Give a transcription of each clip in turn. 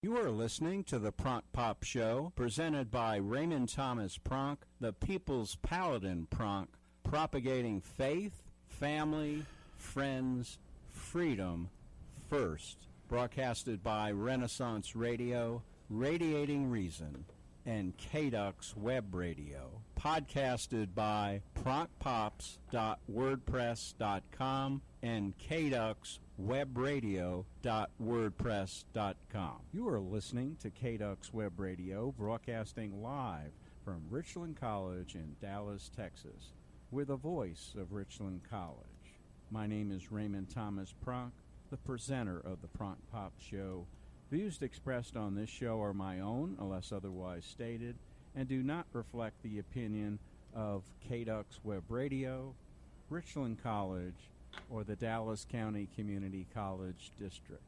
You are listening to the Pronk Pop Show, presented by Raymond Thomas Pronk, the People's Paladin Pronk, propagating faith, family, friends, freedom first. Broadcasted by Renaissance Radio, Radiating Reason, and KDUX Web Radio. Podcasted by pronkpops.wordpress.com and kduxwebradio.wordpress.com. You are listening to KDUX Web Radio, broadcasting live from Richland College in Dallas, Texas. We're the voice of Richland College. My name is Raymond Thomas Pronk, the presenter of the Pronk Pop Show. Views expressed on this show are my own, unless otherwise stated, and do not reflect the opinion of KDUX Web Radio, Richland College, or the Dallas County Community College District.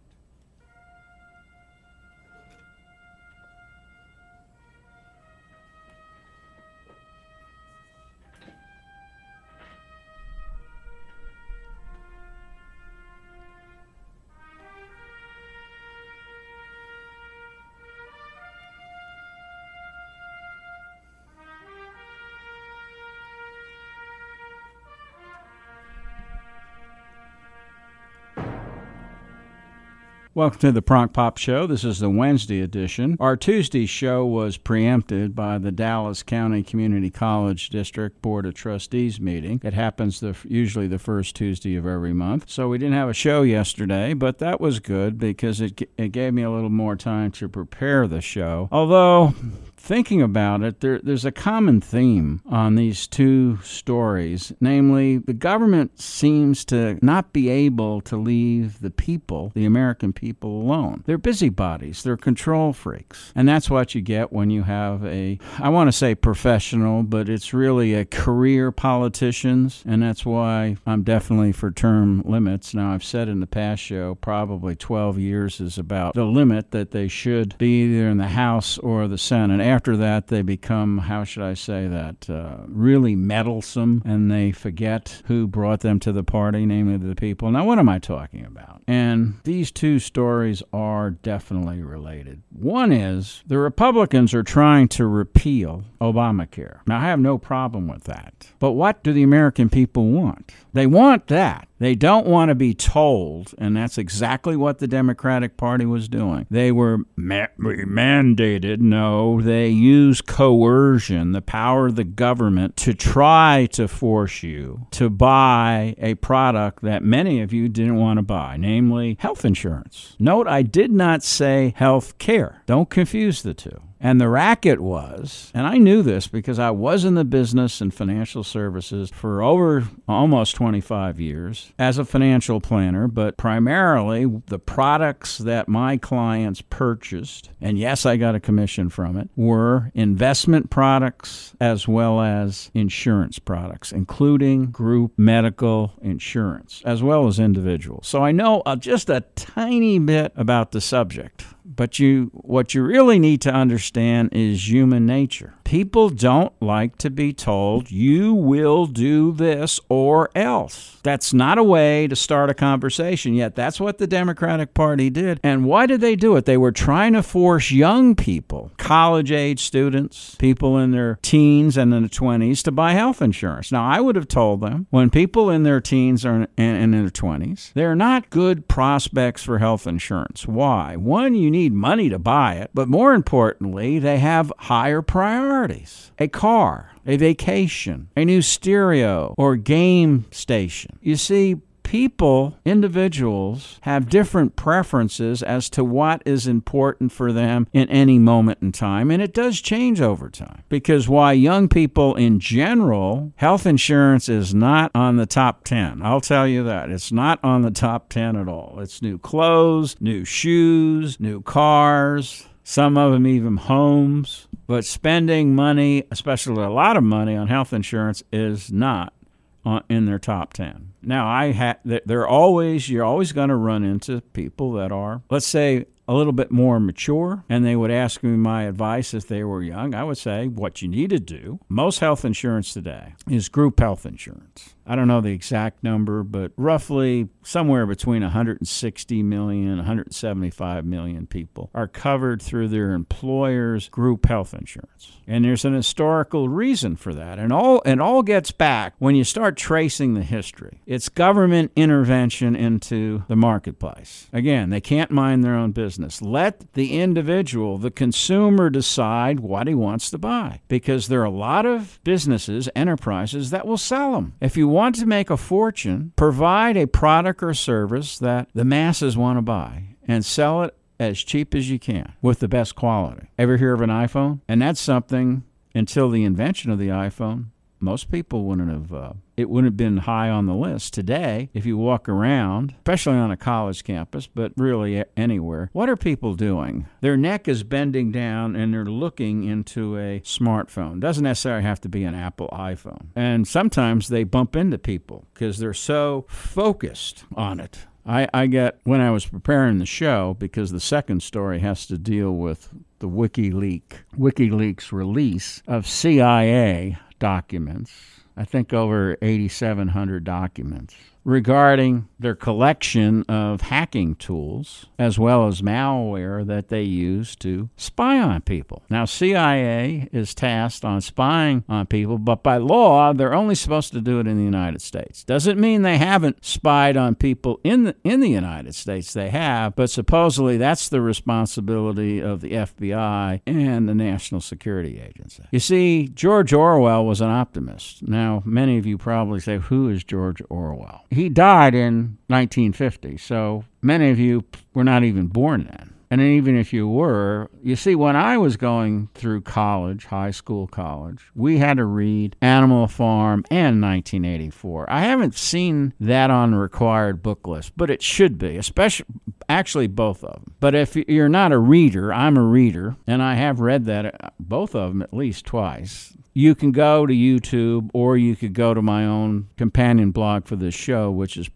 Welcome to the Pronk Pop Show. This is the Wednesday edition. Our Tuesday show was preempted by the Dallas County Community College District Board of Trustees meeting. It happens usually the first Tuesday of every month. So we didn't have a show yesterday, but that was good because it gave me a little more time to prepare the show. Although, thinking about it, there's a common theme on these two stories. Namely, the government seems to not be able to leave the people, the American people, alone. They're busybodies. They're control freaks. And that's what you get when you have I want to say professional, but it's really a career politicians. And that's why I'm definitely for term limits. Now, I've said in the past show, probably 12 years is about the limit that they should be either in the House or the Senate. After that, they become, how should I say that, really meddlesome, and they forget who brought them to the party, namely the people. Now, what am I talking about? And these two stories are definitely related. One is the Republicans are trying to repeal Obamacare. Now, I have no problem with that. But what do the American people want? They want that. They don't want to be told, and that's exactly what the Democratic Party was doing. They were mandated. No, they use coercion, the power of the government, to try to force you to buy a product that many of you didn't want to buy, namely health insurance. Note, I did not say health care. Don't confuse the two. And the racket was, and I knew this because I was in the business and financial services for over almost 25 years as a financial planner, but primarily the products that my clients purchased, and yes, I got a commission from it, were investment products as well as insurance products, including group medical insurance, as well as individual. So I know just a tiny bit about the subject. But what you really need to understand is human nature. People don't like to be told, you will do this or else. That's not a way to start a conversation, yet that's what the Democratic Party did. And why did they do it? They were trying to force young people, college-age students, people in their teens and in their 20s, to buy health insurance. Now, I would have told them, when people in their teens and in their 20s, they're not good prospects for health insurance. Why? One, you need money to buy it, but more importantly, they have higher priorities. A car, a vacation, a new stereo, or game station. You see, people, individuals, have different preferences as to what is important for them in any moment in time, and it does change over time. Because while young people in general, health insurance is not on the top 10. I'll tell you that. It's not on the top 10 at all. It's new clothes, new shoes, new cars, some of them even homes. But spending money, especially a lot of money on health insurance, is not in their top 10. Now, you're always going to run into people that are, let's say, a little bit more mature and they would ask me my advice if they were young, I would say what you need to do, most health insurance today is group health insurance. I don't know the exact number, but roughly somewhere between 160 million, 175 million people are covered through their employer's group health insurance. And there's an historical reason for that. And all gets back when you start tracing the history. It's government intervention into the marketplace. Again, they can't mind their own business. Let the individual, the consumer, decide what he wants to buy, because there are a lot of businesses, enterprises that will sell them. If you want to make a fortune, provide a product or service that the masses want to buy and sell it as cheap as you can with the best quality. Ever hear of an iPhone? And that's something, until the invention of the iPhone, most people wouldn't have, it wouldn't have been high on the list. Today, if you walk around, especially on a college campus, but really anywhere, what are people doing? Their neck is bending down and they're looking into a smartphone. Doesn't necessarily have to be an Apple iPhone. And sometimes they bump into people because they're so focused on it. I get, when I was preparing the show, because the second story has to deal with the WikiLeaks release of CIA documents, I think over 8,700 documents, regarding their collection of hacking tools as well as malware that they use to spy on people. Now, CIA is tasked on spying on people, but by law, they're only supposed to do it in the United States. Doesn't mean they haven't spied on people in the United States. They have, but supposedly that's the responsibility of the FBI and the National Security Agency. You see, George Orwell was an optimist. Now, many of you probably say, who is George Orwell? He died in 1950, so many of you were not even born then. And even if you were, you see, when I was going through college, high school, college, we had to read Animal Farm and 1984. I haven't seen that on the required book list, but it should be, actually both of them. But if you're not a reader, I'm a reader, and I have read that, both of them at least twice. You can go to YouTube, or you could go to my own companion blog for this show, which is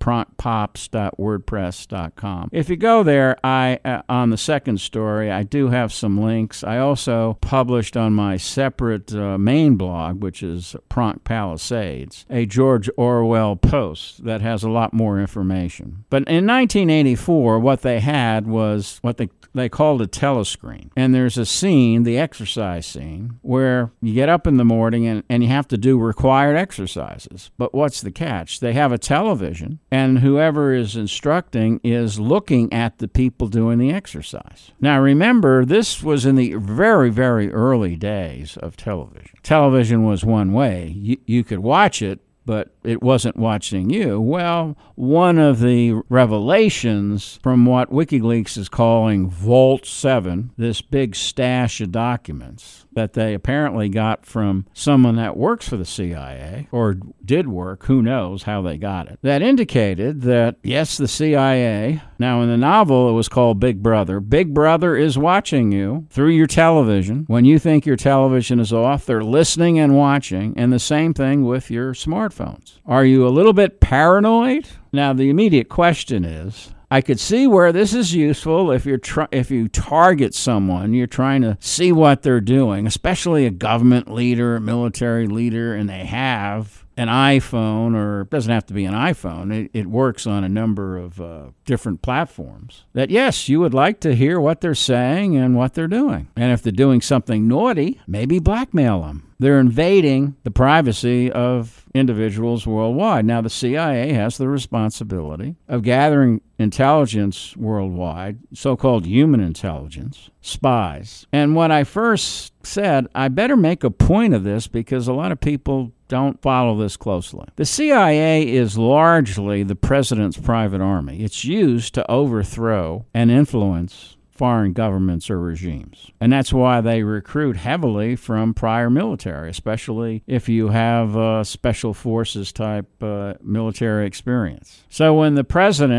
proncpops.wordpress.com. If you go there, on the second story, I do have some links. I also published on my separate main blog, which is Pronk Palisades, a George Orwell post that has a lot more information. But in 1984, what they had was what they called a telescreen. And there's a scene, the exercise scene, where you get up in the morning and you have to do required exercises. But what's the catch? They have a television, and whoever is instructing is looking at the people doing the exercise. Now remember, this was in the very, very early days of television. Television was one way. You could watch it, but it wasn't watching you. Well, one of the revelations from what WikiLeaks is calling Vault 7, this big stash of documents that they apparently got from someone that works for the CIA, or did work, who knows how they got it, that indicated that, yes, the CIA, now in the novel it was called Big Brother. Big Brother is watching you through your television. When you think your television is off, they're listening and watching, and the same thing with your smartphones. Are you a little bit paranoid? Now, the immediate question is, I could see where this is useful if you target someone, you're trying to see what they're doing, especially a government leader, a military leader, and they have an iPhone, or it doesn't have to be an iPhone. It works on a number of different platforms. That, yes, you would like to hear what they're saying and what they're doing. And if they're doing something naughty, maybe blackmail them. They're invading the privacy of individuals worldwide. Now, the CIA has the responsibility of gathering intelligence worldwide, so-called human intelligence, spies. And when I first said, I better make a point of this because a lot of people don't follow this closely. The CIA is largely the president's private army. It's used to overthrow and influence foreign governments or regimes. And that's why they recruit heavily from prior military, especially if you have special forces type military experience. So when the president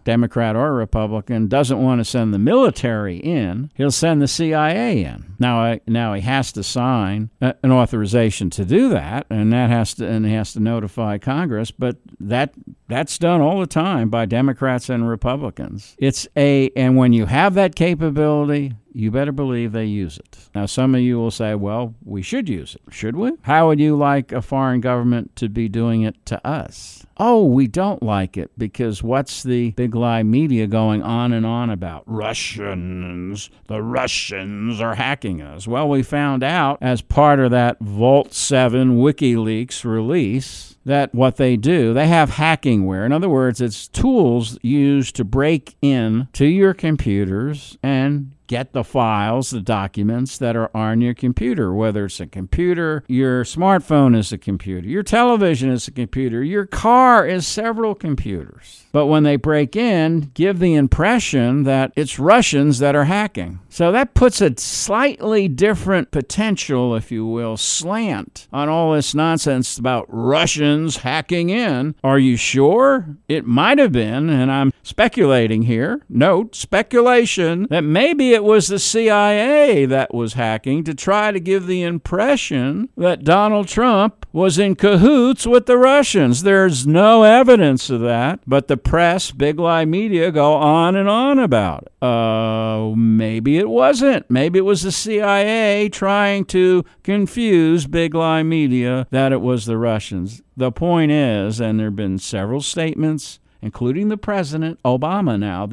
Democrat or Republican, doesn't want to send the military in, he'll send the CIA in. Now he has to sign an authorization to do that, and he has to notify Congress. But that's done all the time by Democrats and Republicans. And when you have that capability, you better believe they use it. Now, some of you will say, well, we should use it. Should we? How would you like a foreign government to be doing it to us? Oh, we don't like it because what's the big lie media going on and on about? Russians. The Russians are hacking us. Well, we found out as part of that Vault 7 WikiLeaks release that what they do, they have hackingware. In other words, it's tools used to break in to your computers and get the files, the documents that are on your computer, whether it's a computer, your smartphone is a computer, your television is a computer, your car is several computers. But when they break in, give the impression that it's Russians that are hacking. So that puts a slightly different potential, if you will, slant on all this nonsense about Russians hacking in. Are you sure? It might have been, and I'm speculating here, note, speculation, that maybe it was the CIA that was hacking to try to give the impression that Donald Trump was in cahoots with the Russians. There's no evidence of that, but the press, big lie media, go on and on about it. Maybe it wasn't. Maybe it was the CIA trying to confuse big lie media that it was the Russians. The point is, and there have been several statements, including the president, Obama now,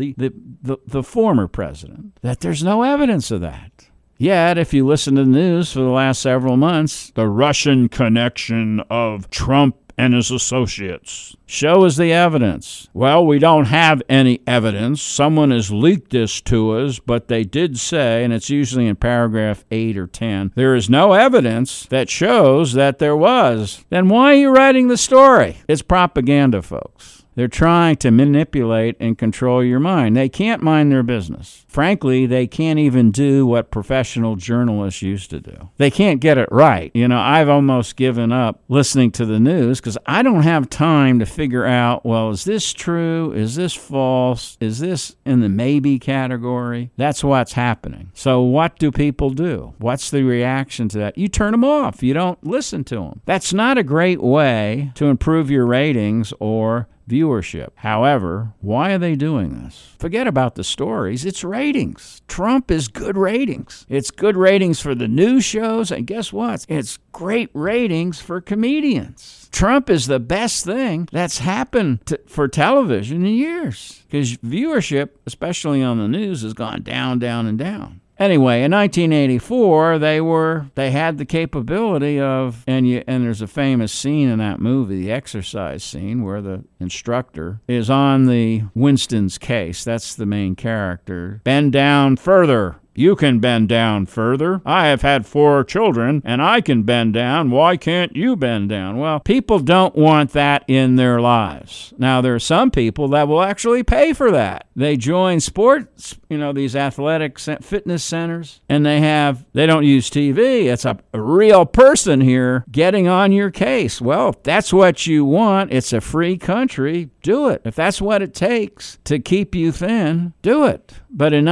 the former president, that there's no evidence of that. Yet, if you listen to the news for the last several months, the Russian connection of Trump and his associates. Show us the evidence. Well, we don't have any evidence. Someone has leaked this to us, but they did say, and it's usually in paragraph 8 or 10, there is no evidence that shows that there was. Then why are you writing the story? It's propaganda, folks. They're trying to manipulate and control your mind. They can't mind their business. Frankly, they can't even do what professional journalists used to do. They can't get it right. I've almost given up listening to the news because I don't have time to figure out, well, is this true? Is this false? Is this in the maybe category? That's what's happening. So what do people do? What's the reaction to that? You turn them off. You don't listen to them. That's not a great way to improve your ratings or viewership. However, why are they doing this? Forget about the stories. It's ratings. Trump is good ratings. It's good ratings for the news shows, and guess what? It's great ratings for comedians. Trump is the best thing that's happened for television in years because viewership, especially on the news, has gone down, down, and down. Anyway, in 1984, they had the capability of, and there's a famous scene in that movie, the exercise scene, where the instructor is on the Winston's case. That's the main character. Bend down further. You can bend down further. I have had 4 children, and I can bend down. Why can't you bend down? Well, people don't want that in their lives. Now, there are some people that will actually pay for that. They join sports, these athletic fitness centers, and they don't use TV. It's a real person here getting on your case. Well, if that's what you want, it's a free country, do it. If that's what it takes to keep you thin, do it. But in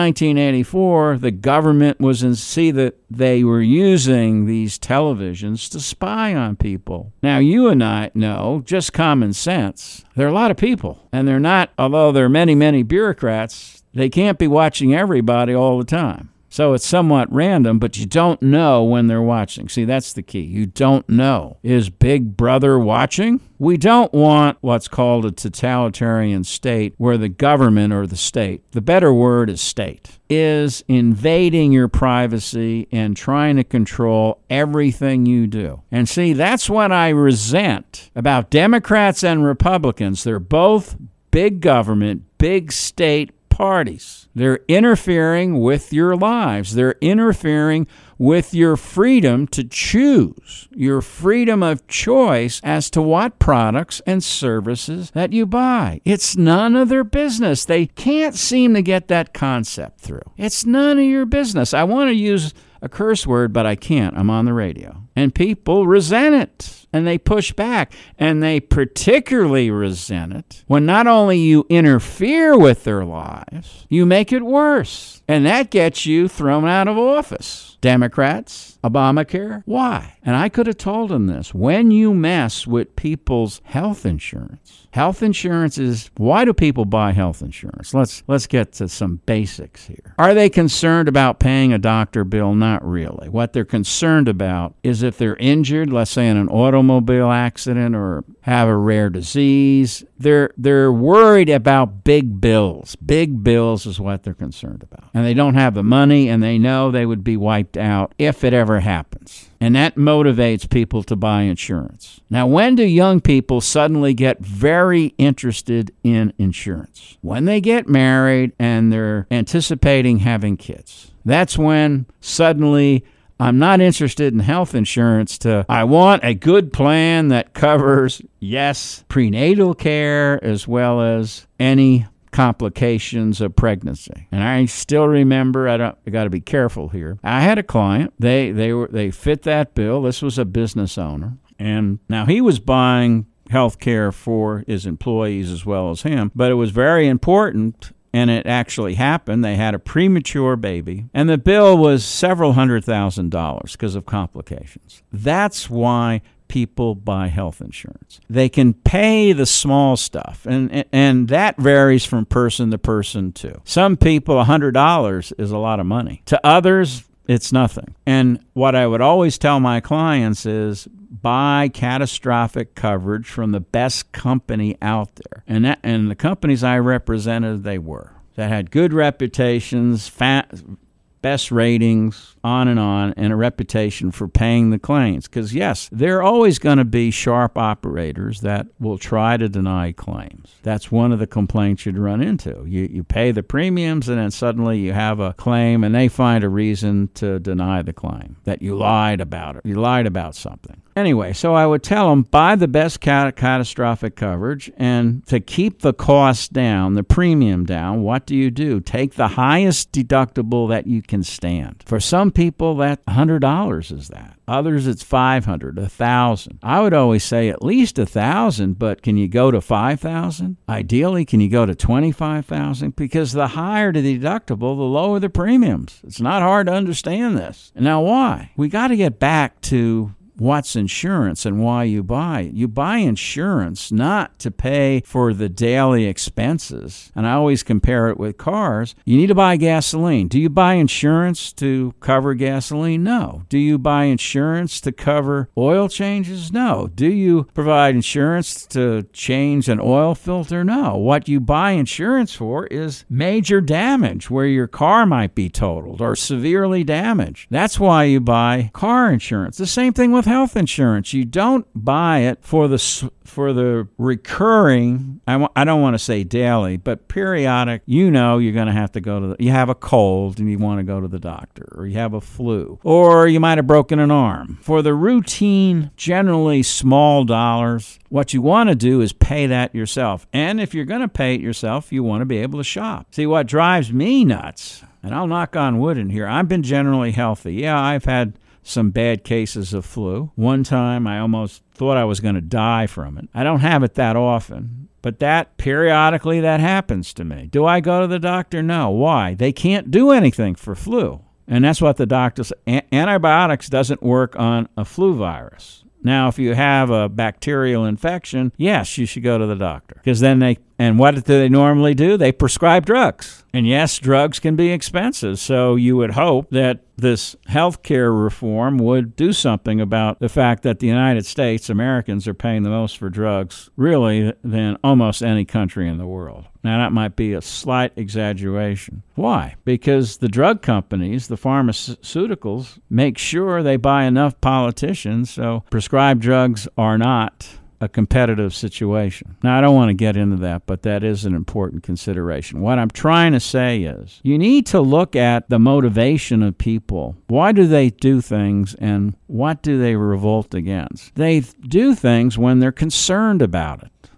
1984, the government see that they were using these televisions to spy on people. Now, you and I know, just common sense, there are a lot of people, and they're not, although there are many, many bureaucrats, they can't be watching everybody all the time. So it's somewhat random, but you don't know when they're watching. See, that's the key. You don't know. Is Big Brother watching? We don't want what's called a totalitarian state where the government or the state, the better word is state, is invading your privacy and trying to control everything you do. And see, that's what I resent about Democrats and Republicans. They're both big government, big state parties. They're interfering with your lives. They're interfering with your freedom to choose, your freedom of choice as to what products and services that you buy. It's none of their business. They can't seem to get that concept through. It's none of your business. I want to use a curse word, but I can't. I'm on the radio. And people resent it. and they push back, and they particularly resent it when not only you interfere with their lives, you make it worse, and that gets you thrown out of office. Democrats, Obamacare, why? And I could have told them this. When you mess with people's health insurance is, why do people buy health insurance? Let's get to some basics here. Are they concerned about paying a doctor bill? Not really. What they're concerned about is if they're injured, let's say in an automobile accident or have a rare disease, they're worried about big bills. Big bills is what they're concerned about. And they don't have the money, and they know they would be wiped out if it ever happens. And that motivates people to buy insurance. Now, when do young people suddenly get very interested in insurance? When they get married and they're anticipating having kids. That's when suddenly I'm not interested in health insurance I want a good plan that covers, yes, prenatal care as well as any complications of pregnancy. And I still remember, I got to be careful here. I had a client, they fit that bill. This was a business owner. And now he was buying health care for his employees as well as him, but it was very important. And it actually happened. They had a premature baby, and the bill was several $100,000 because of complications. That's why people buy health insurance. They can pay the small stuff, and that varies from person to person too. Some people, $100 is a lot of money. To others, it's nothing. And what I would always tell my clients is, buy catastrophic coverage from the best company out there. And the companies I represented, that had good reputations, best ratings, on, and a reputation for paying the claims. Because, yes, there are always going to be sharp operators that will try to deny claims. That's one of the complaints you'd run into. You pay the premiums, and then suddenly you have a claim, and they find a reason to deny the claim, that you lied about it. You lied about something. Anyway, so I would tell them, buy the best catastrophic coverage, and to keep the cost down, the premium down, what do? Take the highest deductible that you can stand. For some people, that $100 is that. Others, it's $500, $1,000. I would always say at least $1,000, but can you go to $5,000? Ideally, can you go to $25,000? Because the higher the deductible, the lower the premiums. It's not hard to understand this. Now, why? We got to get back to what's insurance and why you buy it. You buy insurance not to pay for the daily expenses. And I always compare it with cars. You need to buy gasoline. Do you buy insurance to cover gasoline? No. Do you buy insurance to cover oil changes? No. Do you provide insurance to change an oil filter? No. What you buy insurance for is major damage, where your car might be totaled or severely damaged. That's why you buy car insurance. The same thing with health insurance. You don't buy it for the recurring, I don't want to say daily, but periodic. You're going to have to go you have a cold and you want to go to the doctor, or you have a flu, or you might have broken an arm. For the routine, generally small dollars, what you want to do is pay that yourself. And if you're going to pay it yourself, you want to be able to shop. See, what drives me nuts, and I'll knock on wood in here, I've been generally healthy. Yeah, I've had some bad cases of flu. One time I almost thought I was going to die from it. I don't have it that often, but periodically that happens to me. Do I go to the doctor? No. Why? They can't do anything for flu. And that's what the doctor said. Antibiotics doesn't work on a flu virus. Now, if you have a bacterial infection, yes, you should go to the doctor. Because then and what do they normally do? They prescribe drugs. And yes, drugs can be expensive. So you would hope that this healthcare reform would do something about the fact that the United States, Americans, are paying the most for drugs, really, than almost any country in the world. Now, that might be a slight exaggeration. Why? Because the drug companies, the pharmaceuticals, make sure they buy enough politicians, so prescribed drugs are not a competitive situation. Now, I don't want to get into that, but that is an important consideration. What I'm trying to say is you need to look at the motivation of people. Why do they do things, and what do they revolt against? They do things when they're concerned about it.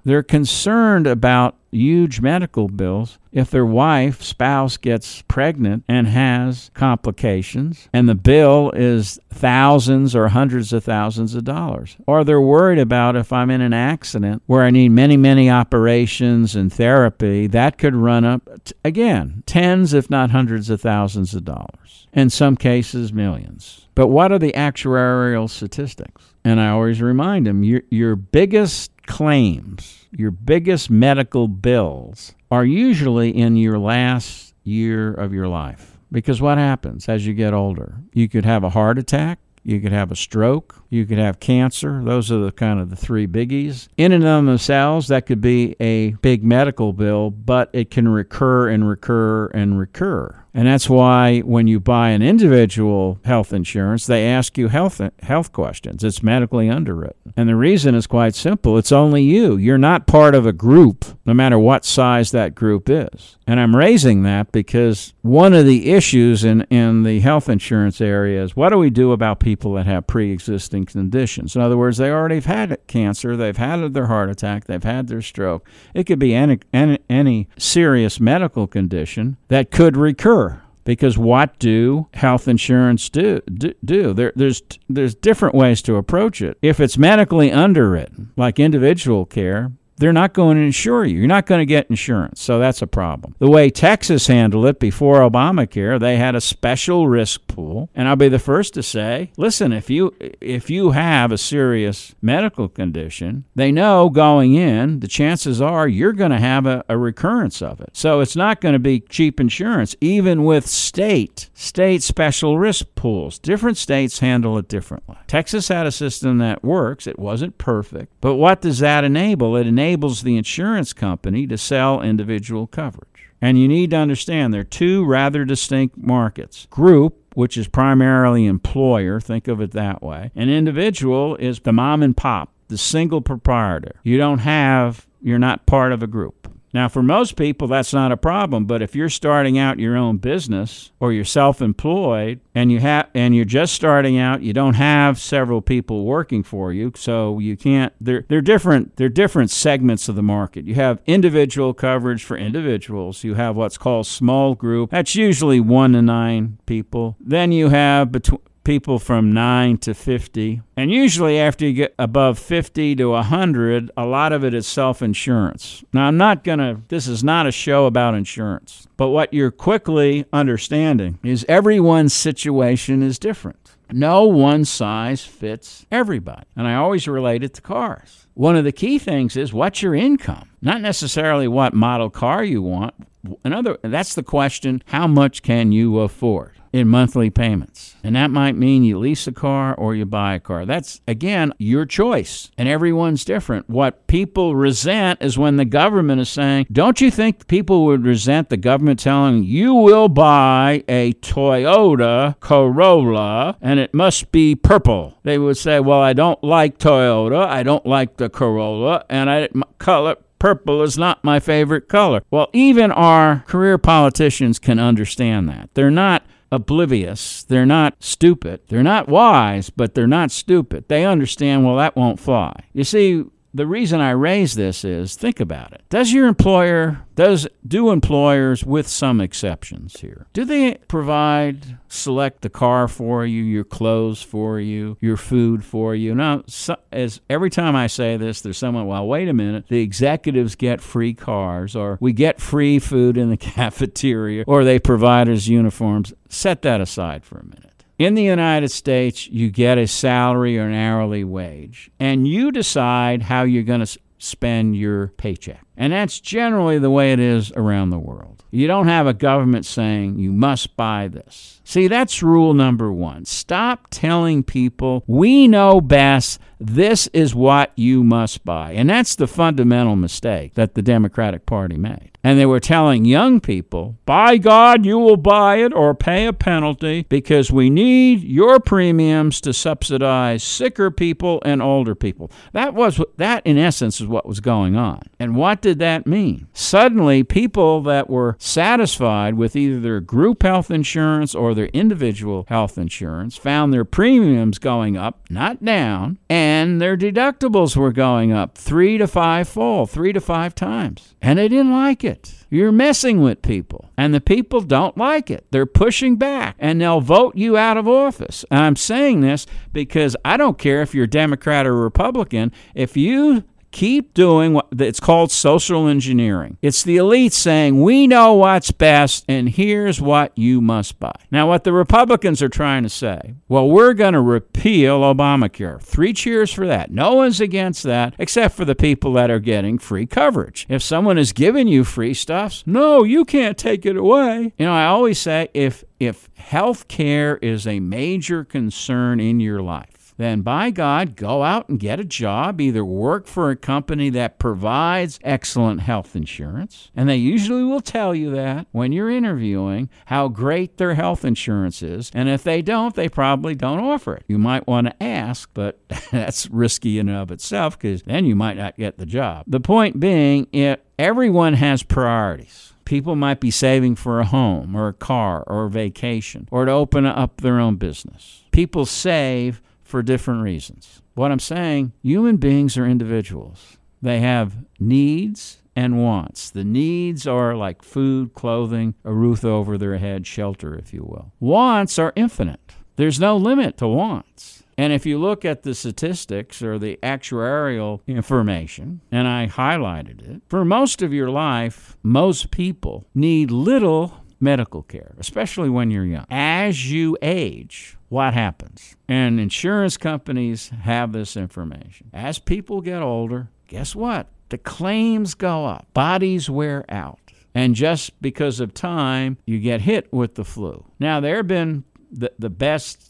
They're concerned about huge medical bills if their spouse gets pregnant and has complications, and the bill is thousands or hundreds of thousands of dollars. Or they're worried about if I'm in an accident where I need many, many operations and therapy, that could run up, again, tens if not hundreds of thousands of dollars. In some cases, millions. But what are the actuarial statistics? And I always remind them, your biggest claims, your biggest medical bills are usually in your last year of your life. Because what happens as you get older? You could have a heart attack, you could have a stroke, you could have cancer. Those are the kind of the three biggies. In and of themselves, that could be a big medical bill, but it can recur and recur and recur. And that's why when you buy an individual health insurance, they ask you health questions. It's medically underwritten. And the reason is quite simple. It's only you. You're not part of a group, no matter what size that group is. And I'm raising that because one of the issues in the health insurance area is what do we do about people that have pre-existing conditions? In other words, they already have had cancer, they've had their heart attack, they've had their stroke. It could be any serious medical condition that could recur. Because what do health insurance do? There's different ways to approach it. If it's medically underwritten, like individual care, they're not going to insure you. You're not going to get insurance, so that's a problem. The way Texas handled it before Obamacare, they had a special risk pool, and I'll be the first to say, listen, if you have a serious medical condition, they know going in, the chances are you're going to have a recurrence of it. So it's not going to be cheap insurance, even with state special risk pools. Different states handle it differently. Texas had a system that works. It wasn't perfect, but what does that enable? It enables the insurance company to sell individual coverage. And you need to understand there are two rather distinct markets. Group, which is primarily employer, think of it that way. And individual is the mom and pop, the single proprietor. You're not part of a group. Now, for most people, that's not a problem. But if you're starting out your own business or you're self-employed and you're just starting out, you don't have several people working for you, so you can't. They're different segments of the market. You have individual coverage for individuals. You have what's called small group. That's usually 1 to 9 people. Then you have people from 9 to 50. And usually after you get above 50 to 100, a lot of it is self-insurance. Now, this is not a show about insurance, but what you're quickly understanding is everyone's situation is different. No one size fits everybody. And I always relate it to cars. One of the key things is what's your income? Not necessarily what model car you want. That's the question, how much can you afford in monthly payments? And that might mean you lease a car or you buy a car. That's, again, your choice. And everyone's different. What people resent is when the government is saying, don't you think people would resent the government telling you will buy a Toyota Corolla and it must be purple? They would say, well, I don't like Toyota, I don't like the Corolla, and purple is not my favorite color. Well, even our career politicians can understand that. They're not oblivious. They're not stupid. They're not wise, but they're not stupid. They understand, well, that won't fly. You see, the reason I raise this is, think about it. Do employers, with some exceptions here, do they select the car for you, your clothes for you, your food for you? Now, every time I say this, there's someone, well, wait a minute, the executives get free cars, or we get free food in the cafeteria, or they provide us uniforms. Set that aside for a minute. In the United States, you get a salary or an hourly wage, and you decide how you're going to spend your paycheck. And that's generally the way it is around the world. You don't have a government saying you must buy this. See, that's rule number 1. Stop telling people, we know best, this is what you must buy. And that's the fundamental mistake that the Democratic Party made. And they were telling young people, by God, you will buy it or pay a penalty because we need your premiums to subsidize sicker people and older people. That in essence is what was going on. And what did that mean? Suddenly, people that were satisfied with either their group health insurance or their individual health insurance found their premiums going up, not down, and and their deductibles were going up 3 to 5-fold, 3 to 5 times. And they didn't like it. You're messing with people, and the people don't like it. They're pushing back, and they'll vote you out of office. And I'm saying this because I don't care if you're Democrat or Republican. If you keep doing what it's called social engineering. It's the elite saying, we know what's best, and here's what you must buy. Now, what the Republicans are trying to say, well, we're going to repeal Obamacare. 3 cheers for that. No one's against that, except for the people that are getting free coverage. If someone is giving you free stuff, no, you can't take it away. I always say, if health care is a major concern in your life, then by God, go out and get a job, either work for a company that provides excellent health insurance, and they usually will tell you that when you're interviewing, how great their health insurance is, and if they don't, they probably don't offer it. You might want to ask, but that's risky in and of itself, because then you might not get the job. The point being, everyone has priorities. People might be saving for a home or a car or a vacation or to open up their own business. People save for different reasons. What I'm saying, human beings are individuals. They have needs and wants. The needs are like food, clothing, a roof over their head, shelter, if you will. Wants are infinite. There's no limit to wants. And if you look at the statistics or the actuarial information, and I highlighted it, for most of your life, most people need little medical care, especially when you're young. As you age, what happens? And insurance companies have this information. As people get older, guess what? The claims go up. Bodies wear out. And just because of time, you get hit with the flu. Now, there have been the best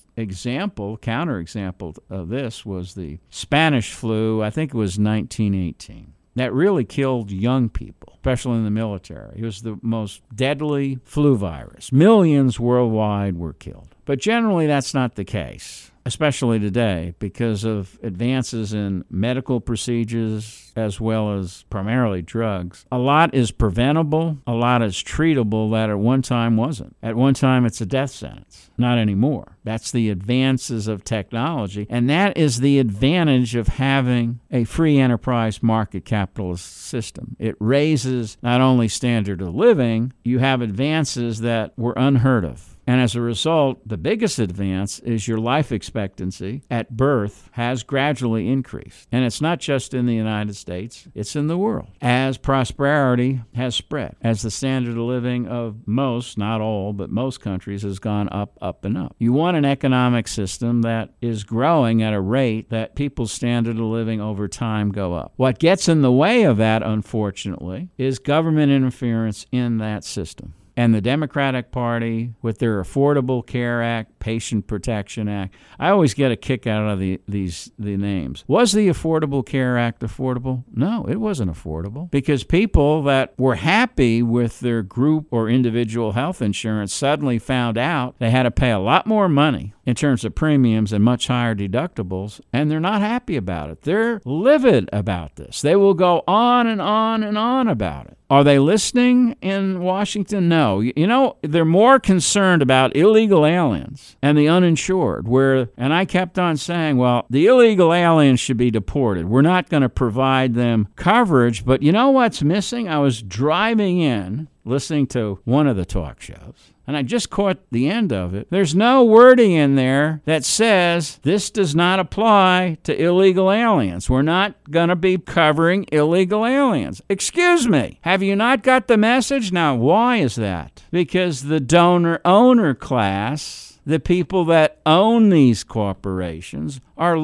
counterexample of this was the Spanish flu, I think it was 1918. That really killed young people, especially in the military. It was the most deadly flu virus. Millions worldwide were killed. But generally, that's not the case, especially today, because of advances in medical procedures as well as primarily drugs. A lot is preventable, a lot is treatable that at one time wasn't. At one time, it's a death sentence. Not anymore. That's the advances of technology, and that is the advantage of having a free enterprise market capitalist system. It raises not only standard of living, you have advances that were unheard of. And as a result, the biggest advance is your life expectancy at birth has gradually increased. And it's not just in the United States, it's in the world. As prosperity has spread, as the standard of living of most, not all, but most countries has gone up, up, and up. You want an economic system that is growing at a rate that people's standard of living over time go up. What gets in the way of that, unfortunately, is government interference in that system. And the Democratic Party, with their Affordable Care Act, Patient Protection Act, I always get a kick out of the names. Was the Affordable Care Act affordable? No, it wasn't affordable, because people that were happy with their group or individual health insurance suddenly found out they had to pay a lot more money in terms of premiums and much higher deductibles, and they're not happy about it. They're livid about this. They will go on and on and on about it. Are they listening in Washington? No. They're more concerned about illegal aliens and the uninsured, and I kept on saying, well, the illegal aliens should be deported. We're not going to provide them coverage, but you know what's missing? I was driving in, listening to one of the talk shows, and I just caught the end of it. There's no wording in there that says this does not apply to illegal aliens. We're not going to be covering illegal aliens. Excuse me. Have you not got the message? Now, why is that? Because the donor-owner class, the people that own these corporations,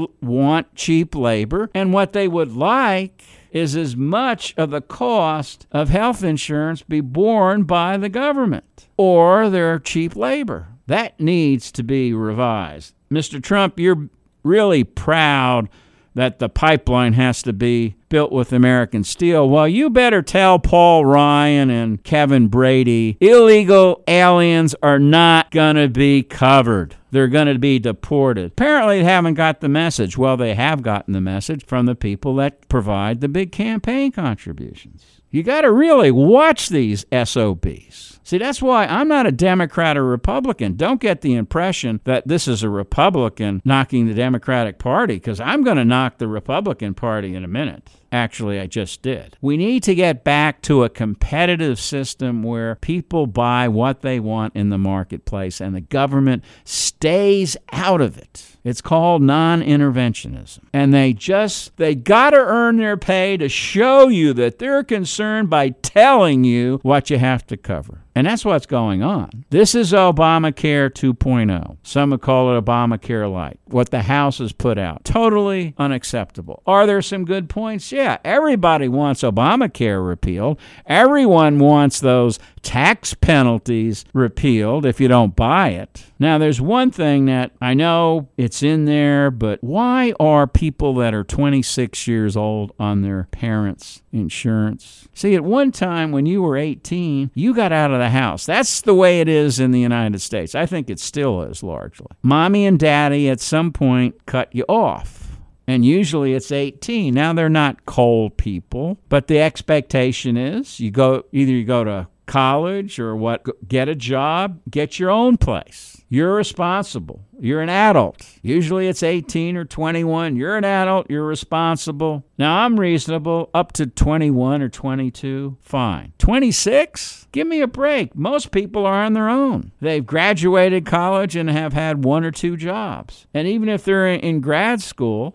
want cheap labor, and what they would like is as much of the cost of health insurance be borne by the government or their cheap labor. That needs to be revised. Mr. Trump, you're really proud that the pipeline has to be built with American steel. Well, you better tell Paul Ryan and Kevin Brady, illegal aliens are not going to be covered. They're going to be deported. Apparently, they haven't got the message. Well, they have gotten the message from the people that provide the big campaign contributions. You got to really watch these SOBs. See, that's why I'm not a Democrat or Republican. Don't get the impression that this is a Republican knocking the Democratic Party, because I'm going to knock the Republican Party in a minute. Actually, I just did. We need to get back to a competitive system where people buy what they want in the marketplace and the government stays out of it. It's called non-interventionism. And they got to earn their pay to show you that they're concerned by telling you what you have to cover. And that's what's going on. This is Obamacare 2.0. Some would call it Obamacare Light. What the House has put out. Totally unacceptable. Are there some good points? Yeah, everybody wants Obamacare repealed. Everyone wants those tax penalties repealed if you don't buy it. Now, there's one thing that I know it's in there, but why are people that are 26 years old on their parents' insurance? See, at one time when you were 18, you got out of the house. That's the way it is in the United States. I think it still is largely. Mommy and daddy at some point cut you off. And usually it's 18. Now they're not cold people, but the expectation is you go to college or get a job, get your own place. You're responsible. You're an adult. Usually it's 18 or 21. You're an adult. You're responsible. Now, I'm reasonable. Up to 21 or 22, fine. 26? Give me a break. Most people are on their own. They've graduated college and have had one or two jobs. And even if they're in grad school,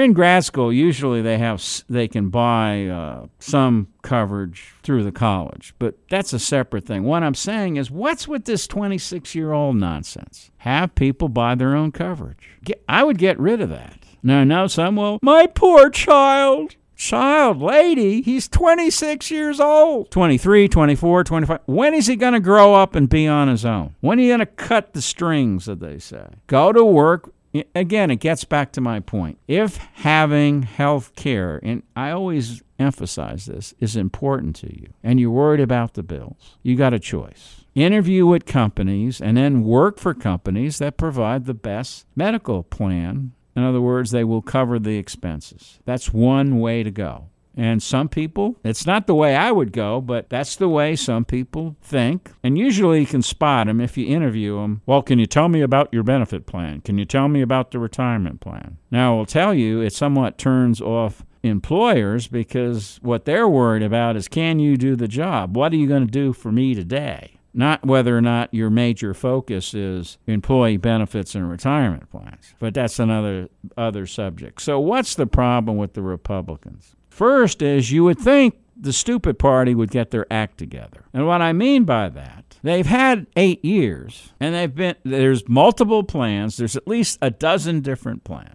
usually they can buy some coverage through the college. But that's a separate thing. What I'm saying is, what's with this 26-year-old nonsense? Have people buy their own coverage. I would get rid of that. Now, I know some will, my poor child. Child, lady, he's 26 years old. 23, 24, 25. When is he going to grow up and be on his own? When are you going to cut the strings, as they say? Go to work. Again, it gets back to my point. If having health care, and I always emphasize this, is important to you, and you're worried about the bills, you got a choice. Interview with companies and then work for companies that provide the best medical plan. In other words, they will cover the expenses. That's one way to go. And some people, it's not the way I would go, but that's the way some people think. And usually you can spot them if you interview them. Well, can you tell me about your benefit plan? Can you tell me about the retirement plan? Now, I will tell you, it somewhat turns off employers because what they're worried about is, can you do the job? What are you going to do for me today? Not whether or not your major focus is employee benefits and retirement plans. But that's another subject. So what's the problem with the Republicans? First is, you would think the stupid party would get their act together. And what I mean by that, they've had 8 years, and there's multiple plans. There's at least a dozen different plans.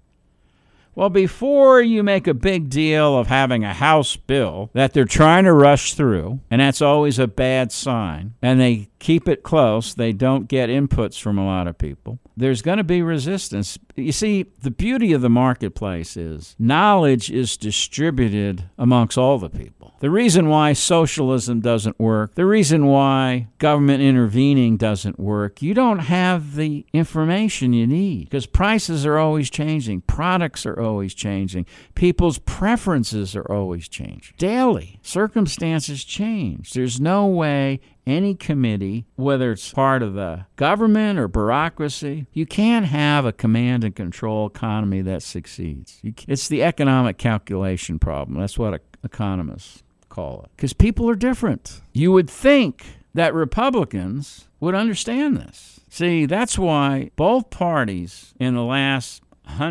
Well, before you make a big deal of having a House bill that they're trying to rush through, and that's always a bad sign, and they keep it close, they don't get inputs from a lot of people, there's going to be resistance. You see, the beauty of the marketplace is knowledge is distributed amongst all the people. The reason why socialism doesn't work, the reason why government intervening doesn't work, you don't have the information you need because prices are always changing, products are always changing, people's preferences are always changing. Daily, circumstances change. There's no way any committee, whether it's part of the government or bureaucracy, you can't have a command and control economy that succeeds. It's the economic calculation problem. That's what economists call it. Because people are different. You would think that Republicans would understand this. See, that's why both parties in the last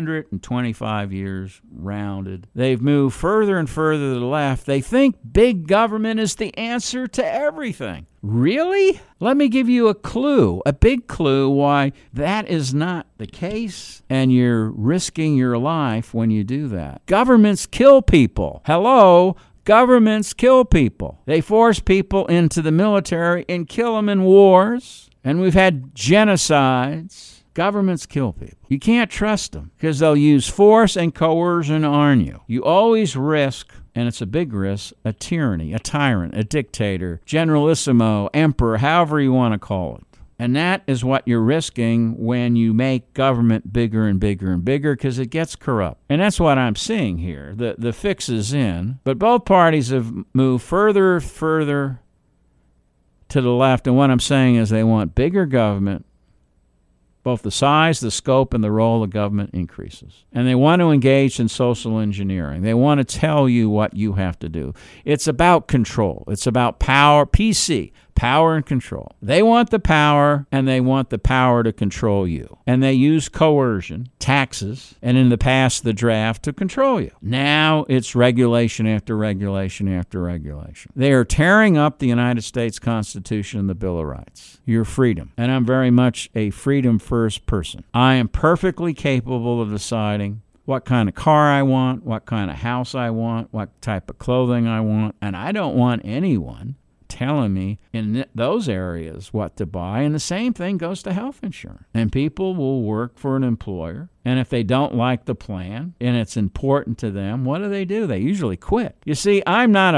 125 years rounded, they've moved further and further to the left. They think big government is the answer to everything. Really? Let me give you a big clue why that is not the case, and you're risking your life when you do that. Governments kill people. Hello? Governments kill people. They force people into the military and kill them in wars, and we've had genocides. Governments kill people. You can't trust them because they'll use force and coercion on you. You always risk, and it's a big risk, a tyranny, a tyrant, a dictator, generalissimo, emperor, however you want to call it. And that is what you're risking when you make government bigger and bigger and bigger because it gets corrupt. And that's what I'm seeing here. The fix is in, but both parties have moved further to the left. And what I'm saying is they want bigger government. Both the size, the scope, and the role of government increases. And they want to engage in social engineering. They want to tell you what you have to do. It's about control. It's about power, PC, power and control. They want the power, and they want the power to control you. And they use coercion, taxes, and in the past, the draft to control you. Now it's regulation after regulation after regulation. They are tearing up the United States Constitution and the Bill of Rights, your freedom. And I'm very much a freedom-first person. I am perfectly capable of deciding what kind of car I want, what kind of house I want, what type of clothing I want, and I don't want anyone telling me in those areas what to buy. And the same thing goes to health insurance. And people will work for an employer, and if they don't like the plan and it's important to them, what do? They usually quit. You see, I'm not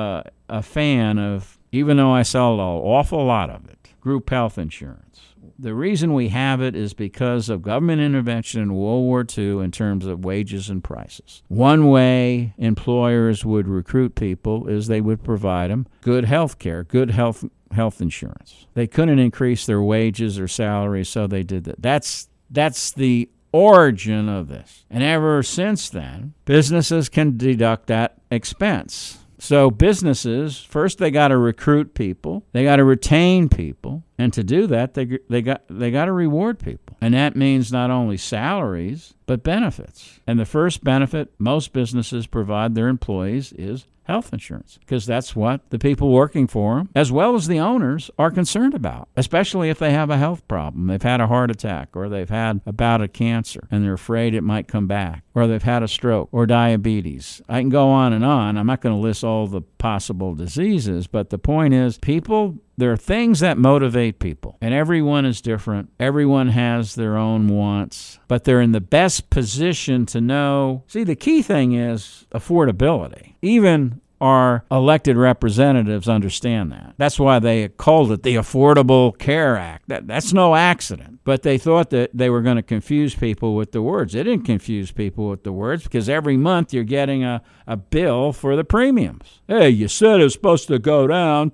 a fan of, even though I sell an awful lot of it, group health insurance. The reason we have it is because of government intervention in World War II in terms of wages and prices. One way employers would recruit people is they would provide them good health care, good health insurance. They couldn't increase their wages or salaries, so they did that. That's the origin of this. And ever since then, businesses can deduct that expense. So businesses, first they got to recruit people, they got to retain people, and to do that, they got to reward people. And that means not only salaries, but benefits. And the first benefit most businesses provide their employees is health insurance, because that's what the people working for them, as well as the owners, are concerned about, especially if they have a health problem. They've had a heart attack, or they've had a bout of cancer, and they're afraid it might come back, or they've had a stroke, or diabetes. I can go on and on. I'm not going to list all the possible diseases, but the point is, there are things that motivate people, and everyone is different. Everyone has their own wants, but they're in the best position to know. See, the key thing is affordability. Even our elected representatives understand that. That's why they called it the Affordable Care Act. That's no accident. But they thought that they were going to confuse people with the words. They didn't confuse people with the words, because every month you're getting a bill for the premiums. Hey, you said it was supposed to go down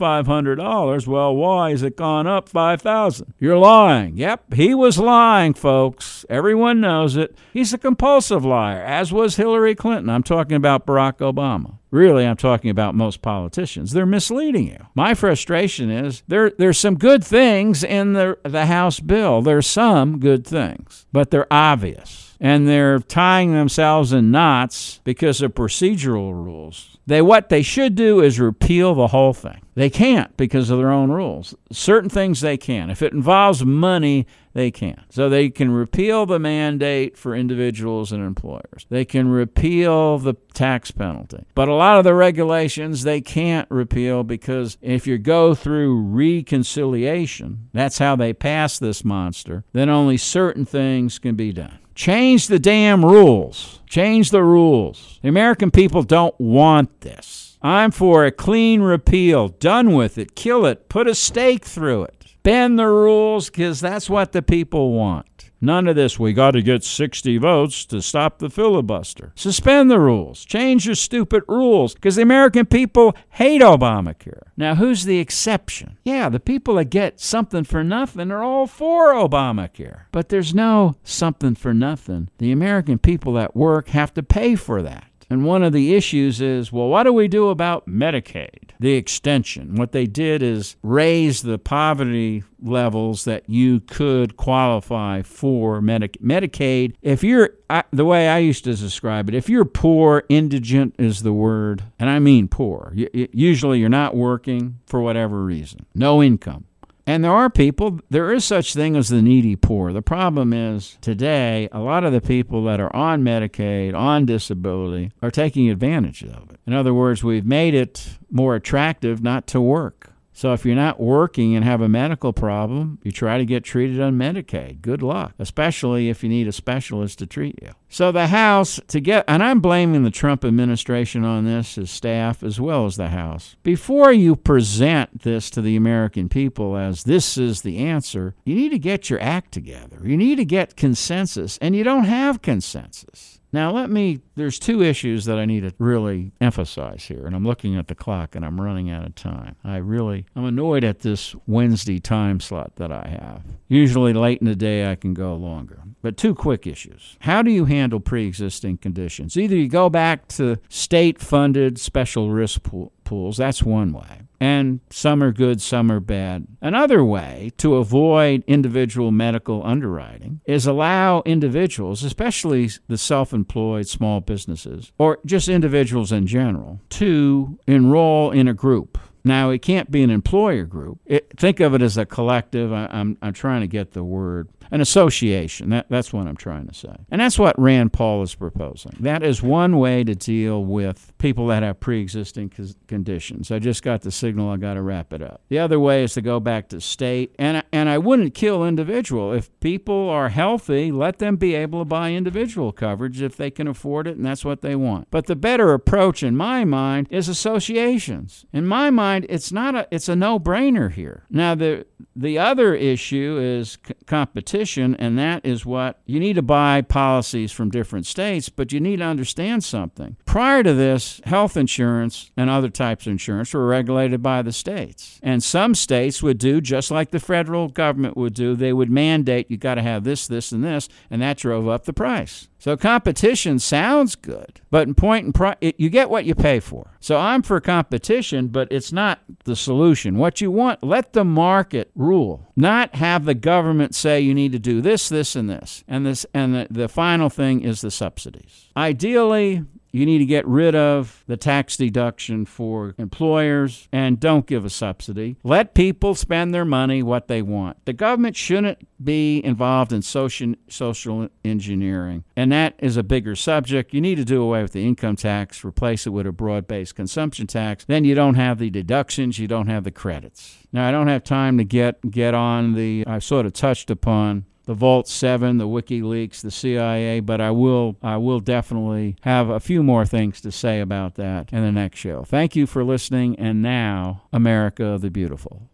$2,500. Well, why has it gone up $5,000? You're lying. Yep, he was lying, folks. Everyone knows it. He's a compulsive liar, as was Hillary Clinton. I'm talking about Barack Obama. Really, I'm talking about most politicians. They're misleading you. My frustration is there's some good things in the House bill. There's some good things, but they're obvious. And they're tying themselves in knots because of procedural rules. What they should do is repeal the whole thing. They can't because of their own rules. Certain things they can. If it involves money, they can. So they can repeal the mandate for individuals and employers. They can repeal the tax penalty. But a lot of the regulations they can't repeal, because if you go through reconciliation, that's how they pass this monster, then only certain things can be done. Change the damn rules. Change the rules. The American people don't want this. I'm for a clean repeal. Done with it. Kill it. Put a stake through it. Bend the rules, because that's what the people want. None of this, we got to get 60 votes to stop the filibuster. Suspend the rules. Change your stupid rules, because the American people hate Obamacare. Now, who's the exception? Yeah, the people that get something for nothing are all for Obamacare. But there's no something for nothing. The American people that work have to pay for that. And one of the issues is, well, what do we do about Medicaid? The extension. What they did is raise the poverty levels that you could qualify for Medicaid. If you're, the way I used to describe it, if you're poor, indigent is the word, and I mean poor. Usually you're not working for whatever reason. No income. And there is such thing as the needy poor. The problem is, today, a lot of the people that are on Medicaid, on disability, are taking advantage of it. In other words, we've made it more attractive not to work. So if you're not working and have a medical problem, you try to get treated on Medicaid. Good luck, especially if you need a specialist to treat you. So the House, and I'm blaming the Trump administration on this, his staff, as well as the House. Before you present this to the American people as this is the answer, you need to get your act together. You need to get consensus, and you don't have consensus. Now there's two issues that I need to really emphasize here, and I'm looking at the clock and I'm running out of time. I'm annoyed at this Wednesday time slot that I have. Usually late in the day I can go longer. But two quick issues. How do you handle pre-existing conditions? Either you go back to state-funded special risk pools, that's one way. And some are good, some are bad. Another way to avoid individual medical underwriting is allow individuals, especially the self-employed small businesses, or just individuals in general, to enroll in a group. Now, it can't be an employer group. Think of it as a collective. I'm trying to get the word. An association. That's what I'm trying to say. And that's what Rand Paul is proposing. That is one way to deal with people that have pre-existing conditions. I just got the signal. I got to wrap it up. The other way is to go back to state. And I wouldn't kill individual. If people are healthy, let them be able to buy individual coverage if they can afford it, and that's what they want. But the better approach, in my mind, is associations. In my mind, it's a no-brainer here. Now, the other issue is competition. And that is what you need to buy policies from different states, but you need to understand something. Prior to this, health insurance and other types of insurance were regulated by the states. And some states would do just like the federal government would do. They would mandate you got to have this, this, and this, and that drove up the price. So competition sounds good, but you get what you pay for. So I'm for competition, but it's not the solution. What you want, let the market rule, not have the government say you need to do this, this, and this. And the final thing is the subsidies. Ideally, you need to get rid of the tax deduction for employers and don't give a subsidy. Let people spend their money what they want. The government shouldn't be involved in social engineering, and that is a bigger subject. You need to do away with the income tax, replace it with a broad-based consumption tax. Then you don't have the deductions, you don't have the credits. Now, I don't have time to get on I sort of touched upon the Vault 7, the WikiLeaks, the CIA, but I will definitely have a few more things to say about that in the next show. Thank you for listening, and now, America the Beautiful.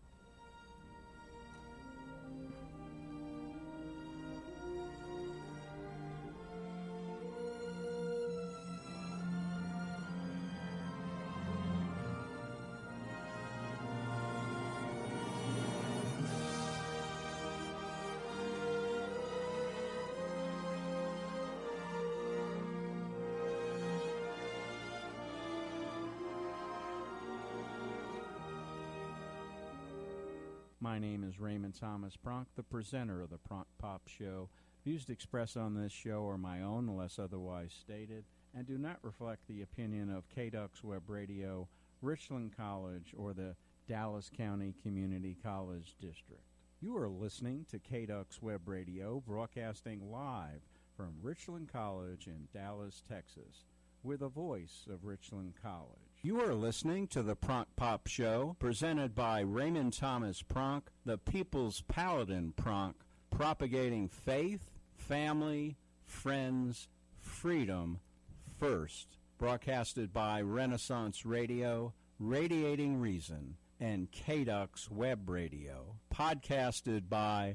My name is Raymond Thomas Pronk, the presenter of the Pronk Pop Show. Views expressed on this show are my own unless otherwise stated and do not reflect the opinion of KDUX Web Radio, Richland College, or the Dallas County Community College District. You are listening to KDUX Web Radio, broadcasting live from Richland College in Dallas, Texas. We're the voice of Richland College. You are listening to the Pronk Pop Show, presented by Raymond Thomas Pronk, the People's Paladin Pronk, propagating faith, family, friends, freedom first. Broadcasted by Renaissance Radio, Radiating Reason, and KDUX Web Radio. Podcasted by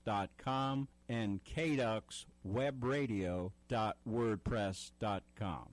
pronkpops.wordpress.com and kduxwebradio.wordpress.com.